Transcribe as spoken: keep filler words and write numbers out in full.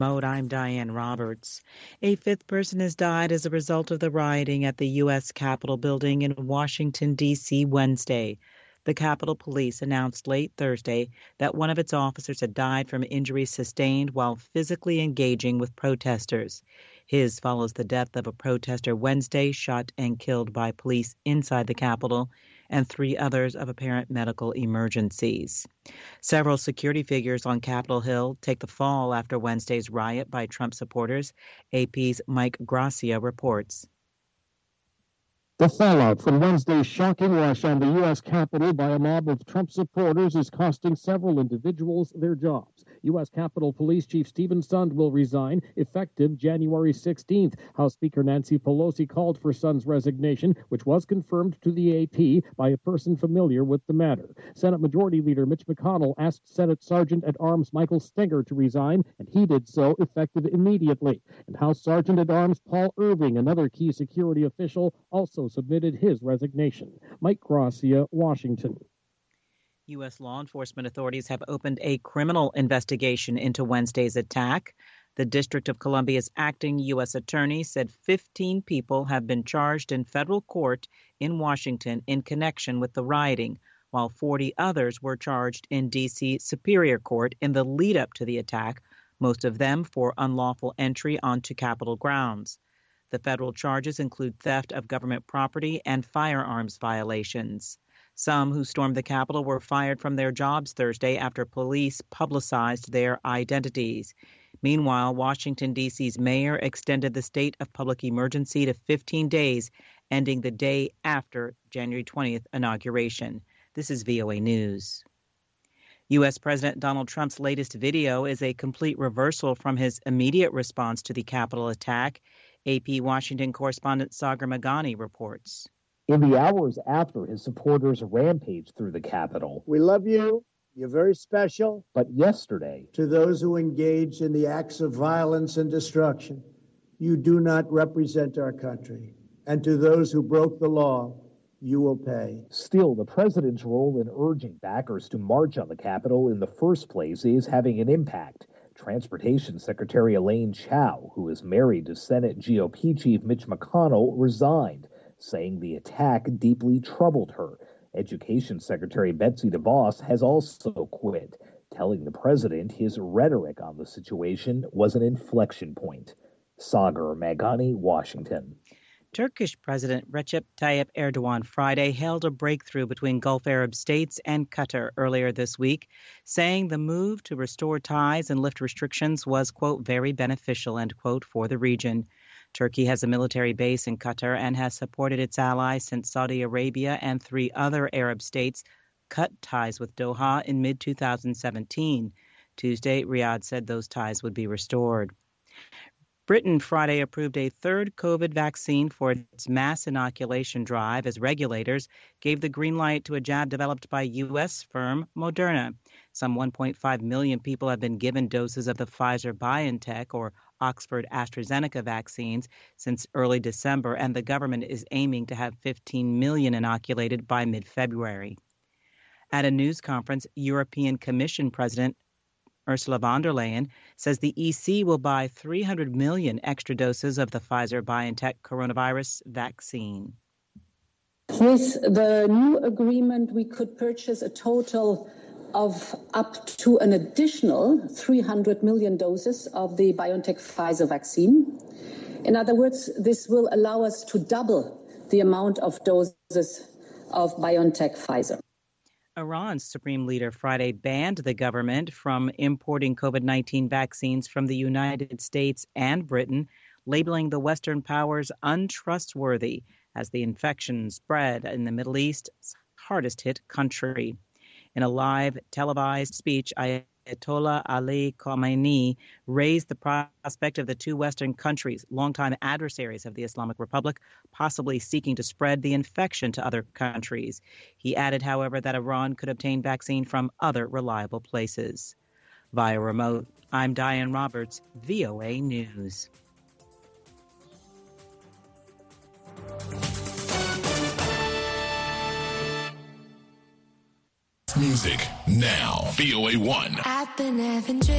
I'm Diane Roberts. A fifth person has died as a result of the rioting at the U S Capitol building in Washington, D C Wednesday. The Capitol Police announced late Thursday that one of its officers had died from injuries sustained while physically engaging with protesters. His follows the death of a protester Wednesday, shot and killed by police inside the Capitol, and three others of apparent medical emergencies. Several security figures on Capitol Hill take the fall after Wednesday's riot by Trump supporters. A P's Mike Gracia reports. The fallout from Wednesday's shocking rush on the U S Capitol by a mob of Trump supporters is costing several individuals their jobs. U S Capitol Police Chief Stephen Sund will resign effective January sixteenth. House Speaker Nancy Pelosi called for Sund's resignation, which was confirmed to the A P by a person familiar with the matter. Senate Majority Leader Mitch McConnell asked Senate Sergeant at Arms Michael Stenger to resign, and he did so effective immediately. And House Sergeant at Arms Paul Irving, another key security official, also submitted his resignation. Mike Gracia, Washington. U S law enforcement authorities have opened a criminal investigation into Wednesday's attack. The District of Columbia's acting U S attorney said fifteen people have been charged in federal court in Washington in connection with the rioting, while forty others were charged in D C Superior Court in the lead-up to the attack, most of them for unlawful entry onto Capitol grounds. The federal charges include theft of government property and firearms violations. Some who stormed the Capitol were fired from their jobs Thursday after police publicized their identities. Meanwhile, Washington, D C's mayor extended the state of public emergency to fifteen days, ending the day after January twentieth inauguration. This is V O A News. U S President Donald Trump's latest video is a complete reversal from his immediate response to the Capitol attack. A P Washington correspondent Sagar Meghani reports. In the hours after his supporters rampaged through the Capitol. We love you. You're very special. But yesterday, to those who engaged in the acts of violence and destruction, you do not represent our country. And to those who broke the law, you will pay. Still, the president's role in urging backers to march on the Capitol in the first place is having an impact. Transportation Secretary Elaine Chao, who is married to Senate G O P Chief Mitch McConnell, resigned, saying the attack deeply troubled her. Education Secretary Betsy DeVos has also quit, telling the president his rhetoric on the situation was an inflection point. Sagar Meghani, Washington. Turkish President Recep Tayyip Erdogan Friday hailed a breakthrough between Gulf Arab states and Qatar earlier this week, saying the move to restore ties and lift restrictions was, quote, very beneficial, end quote, for the region. Turkey has a military base in Qatar and has supported its allies since Saudi Arabia and three other Arab states cut ties with Doha in mid twenty seventeen. Tuesday, Riyadh said those ties would be restored. Britain Friday approved a third COVID vaccine for its mass inoculation drive as regulators gave the green light to a jab developed by U S firm Moderna. Some one point five million people have been given doses of the Pfizer-BioNTech or Oxford AstraZeneca vaccines since early December, and the government is aiming to have fifteen million inoculated by mid-February. At a news conference, European Commission President Ursula von der Leyen says the E C will buy three hundred million extra doses of the Pfizer-BioNTech coronavirus vaccine. With the new agreement, we could purchase a total of up to an additional three hundred million doses of the BioNTech Pfizer vaccine. In other words, this will allow us to double the amount of doses of BioNTech Pfizer. Iran's supreme leader Friday banned the government from importing COVID nineteen vaccines from the United States and Britain, labeling the Western powers untrustworthy as the infection spread in the Middle East's hardest-hit country. In a live televised speech, Ayatollah Ali Khamenei raised the prospect of the two Western countries, longtime adversaries of the Islamic Republic, possibly seeking to spread the infection to other countries. He added, however, that Iran could obtain vaccine from other reliable places. Via remote, I'm Diane Roberts, V O A News. Music now. V O A one. I've been having